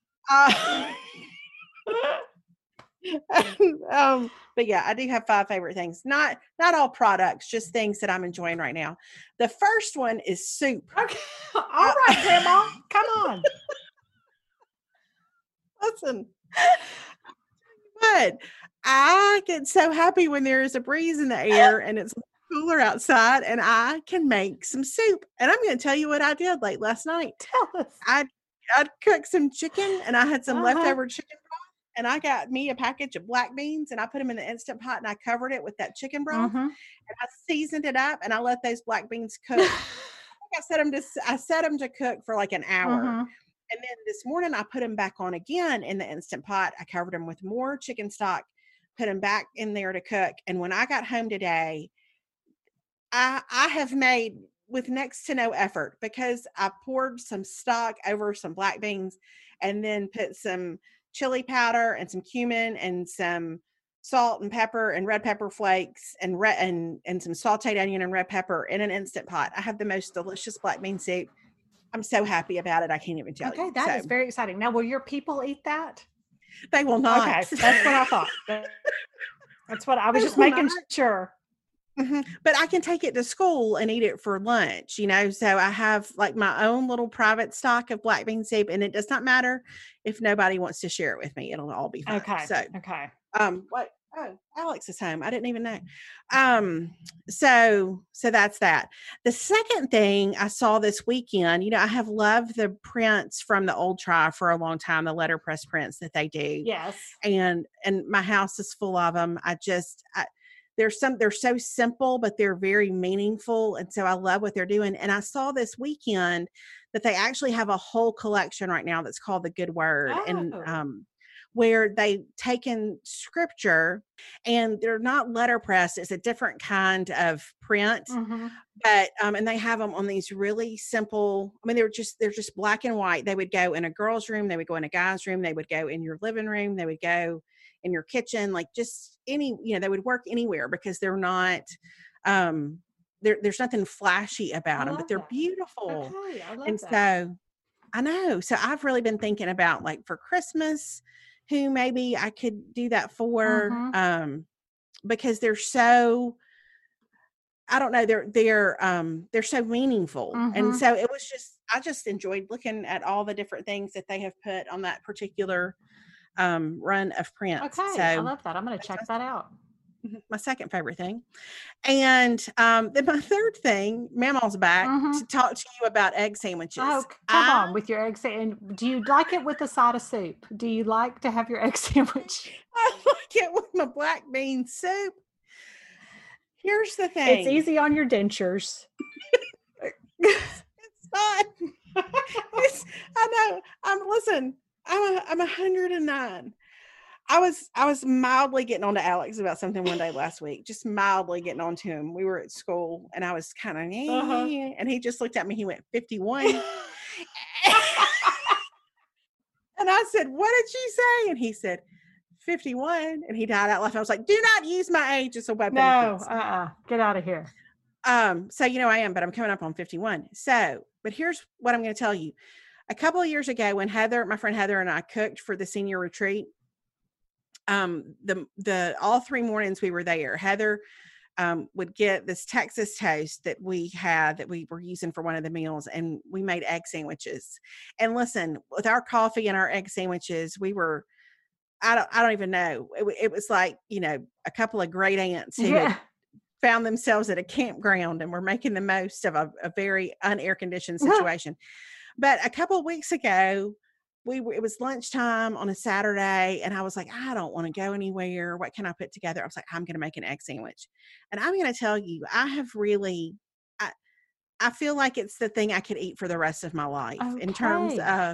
But yeah, I do have 5 favorite things. Not all products, just things that I'm enjoying right now. The first one is soup. Okay. All right, Grandma. Come on. Listen, but I get so happy when there is a breeze in the air and it's cooler outside and I can make some soup. And I'm going to tell you what I did late last night. Tell us. I cooked some chicken and I had some leftover chicken broth. And I got me a package of black beans and I put them in the Instant Pot and I covered it with that chicken broth and I seasoned it up and I let those black beans cook. I set them to cook for like an hour. And then this morning I put them back on again in the Instant Pot. I covered them with more chicken stock, put them back in there to cook. And when I got home today, I have made with next to no effort because I poured some stock over some black beans and then put some chili powder and some cumin and some salt and pepper and red pepper flakes and some sauteed onion and red pepper in an Instant Pot. I have the most delicious black bean soup. I'm so happy about it. I can't even tell you. Okay, that is very exciting. Now, will your people eat that? They will not. Okay, that's what I thought. That's what I was just making sure. But I can take it to school and eat it for lunch, so I have like my own little private stock of black bean soup and it does not matter if nobody wants to share it with me. It'll all be fine. Okay. So, what? Oh, Alex is home. I didn't even know. So that's that. The second thing I saw this weekend, I have loved the prints from the Old Tri for a long time, the letterpress prints that they do. Yes. And my house is full of them. They're so simple, but they're very meaningful. And so I love what they're doing. And I saw this weekend that they actually have a whole collection right now that's called The Good Word. And where they've taken scripture and they're not letterpress. It's a different kind of print, but, and they have them on these really simple, they're just black and white. They would go in a girl's room. They would go in a guy's room. They would go in your living room. They would go in your kitchen, like just any, they would work anywhere because they're not, there's nothing flashy about them, but they're beautiful. Okay, I love and that. So I know. So I've really been thinking about like for Christmas, who maybe I could do that for, because they're so, I don't know, they're so meaningful. And so it was I just enjoyed looking at all the different things that they have put on that particular run of prints. Okay, so I love that. I'm going to check that out. My second favorite thing. And then my third thing, Mama's back to talk to you about egg sandwiches. Oh, come on with your egg sandwich. Do you like it with a side of soup? Do you like to have your egg sandwich? I like it with my black bean soup. Here's the thing. It's easy on your dentures. It's not. I know. Listen, I'm 109. I was mildly getting on to Alex about something one day last week, just mildly getting on to him. We were at school and I was kind of, and he just looked at me. He went 51. And I said, what did she say? And he said, 51. And he died out laughing. I was like, do not use my age as a weapon. No, get out of here. So, I am, but I'm coming up on 51. So, but here's what I'm going to tell you. A couple of years ago when my friend Heather and I cooked for the senior retreat, all 3 mornings we were there, Heather would get this Texas toast that we were using for one of the meals, and we made egg sandwiches. And listen, with our coffee and our egg sandwiches, I don't even know. It was like, a couple of great aunts who had found themselves at a campground and were making the most of a very unair conditioned situation. But a couple of weeks ago, it was lunchtime on a Saturday, and I was like, I don't want to go anywhere. What can I put together? I was like, I'm going to make an egg sandwich. And I'm going to tell you, I feel like it's the thing I could eat for the rest of my life in terms of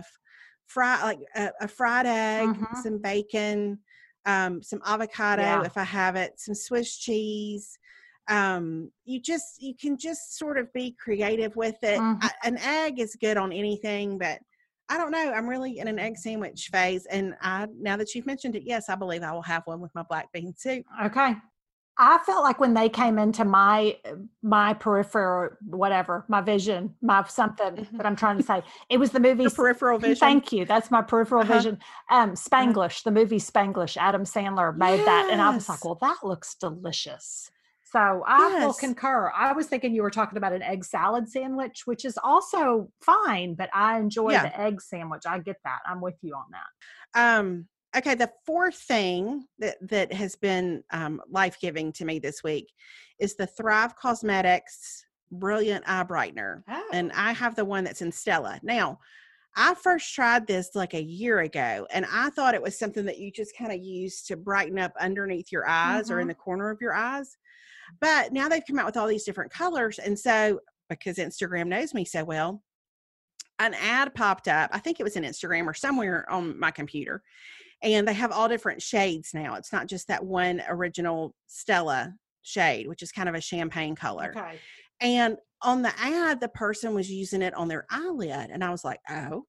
a fried egg, some bacon, some avocado if I have it, some Swiss cheese. You can just sort of be creative with it. An egg is good on anything, but I don't know. I'm really in an egg sandwich phase. And now that you've mentioned it, yes, I believe I will have one with my black bean soup. Okay. I felt like when they came into my peripheral, whatever, my vision, my something that I'm trying to say, it was the movie. Your peripheral vision. Thank you. That's my peripheral vision. Spanglish, the movie Spanglish, Adam Sandler made that. And I was like, well, that looks delicious. So I will concur. I was thinking you were talking about an egg salad sandwich, which is also fine, but I enjoy the egg sandwich. I get that. I'm with you on that. Okay, the fourth thing that has been life-giving to me this week is the Thrive Cosmetics Brilliant Eye Brightener. Oh. And I have the one that's in Stella. Now, I first tried this like a year ago, and I thought it was something that you just kind of use to brighten up underneath your eyes or in the corner of your eyes. But now they've come out with all these different colors. And so, because Instagram knows me so well, an ad popped up. I think it was in Instagram or somewhere on my computer. And they have all different shades now. It's not just that one original Stella shade, which is kind of a champagne color. Okay. And on the ad, the person was using it on their eyelid. And I was like, oh.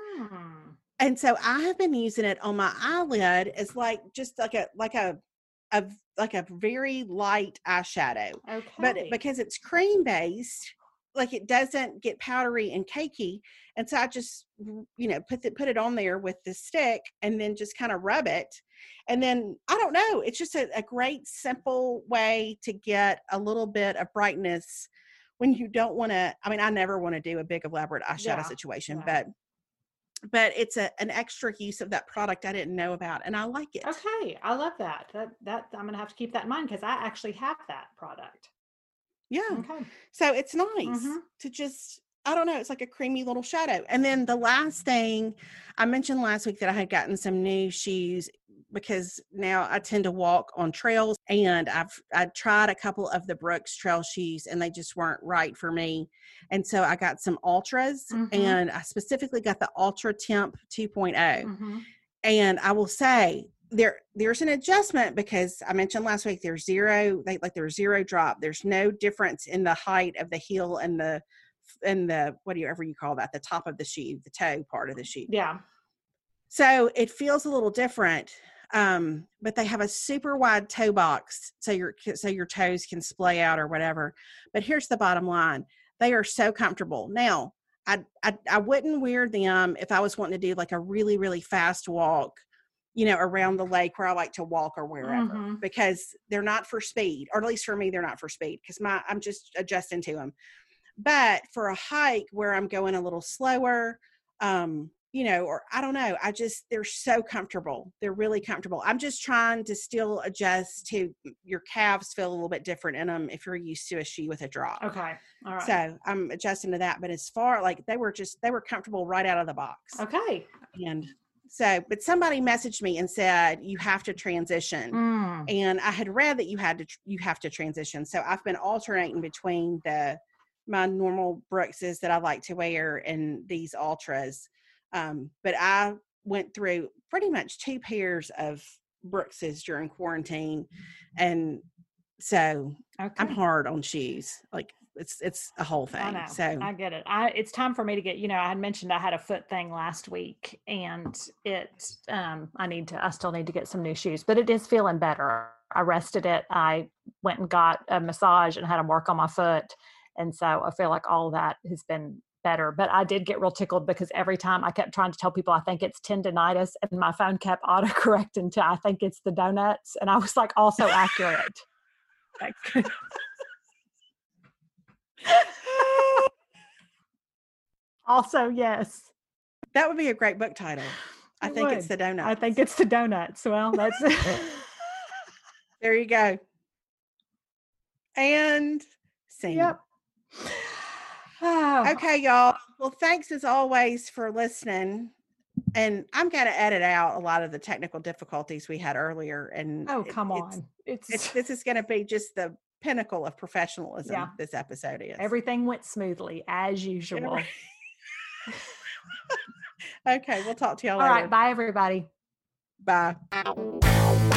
And so I have been using it on my eyelid as like a very light eyeshadow. Okay. But because it's cream based, like it doesn't get powdery and cakey. And so I just, put it on there with the stick and then just kind of rub it. And then, I don't know, it's just a great, simple way to get a little bit of brightness when you don't want to, I never want to do a big elaborate eyeshadow situation, but it's an extra use of that product I didn't know about, and I like it. Okay. I love that. That I'm going to have to keep that in mind because I actually have that product. Yeah. Okay. So it's nice to just, I don't know, it's like a creamy little shadow. And then the last thing, I mentioned last week that I had gotten some new shoes because now I tend to walk on trails, and I tried a couple of the Brooks trail shoes and they just weren't right for me. And so I got some Ultras, and I specifically got the Ultra Temp 2.0. And I will say, there's an adjustment because I mentioned last week there's zero drop. There's no difference in the height of the heel and the whatever you call that, the top of the shoe, the toe part of the shoe. Yeah. So it feels a little different. But they have a super wide toe box so your toes can splay out or whatever. But here's the bottom line. They are so comfortable. Now, I wouldn't wear them if I was wanting to do like a really, really fast walk, around the lake where I like to walk or wherever, because they're not for speed, or at least for me, they're not for speed because I'm just adjusting to them. But for a hike where I'm going a little slower, or I don't know, they're so comfortable. They're really comfortable. I'm just trying to still adjust to your calves feel a little bit different in them if you're used to a shoe with a drop. Okay. All right. So I'm adjusting to that. But as far they were comfortable right out of the box. Okay. And so, but somebody messaged me and said, you have to transition. And I had read that you have to transition. So I've been alternating between my normal Brookses that I like to wear and these Ultras. But I went through pretty much 2 pairs of Brookses during quarantine. And so I'm hard on shoes. Like it's a whole thing. I know. So I get it. It's time for me to get, I had mentioned I had a foot thing last week, and I still need to get some new shoes, but it is feeling better. I rested it. I went and got a massage and had them work on my foot. And so I feel like all of that has been better. But I did get real tickled because every time I kept trying to tell people I think it's tendonitis, and my phone kept autocorrecting to I think it's the donuts. And I was like, also accurate. Also, yes. That would be a great book title. I think it's the donuts. I think it's the donuts. Well, that's there you go. And scene. Yep. Okay, y'all. Well, thanks as always for listening. And I'm going to edit out a lot of the technical difficulties we had earlier. And come on. This is going to be just the pinnacle of professionalism. Yeah. This episode is. Everything went smoothly as usual. Okay, we'll talk to y'all later. All right. Bye, everybody. Bye.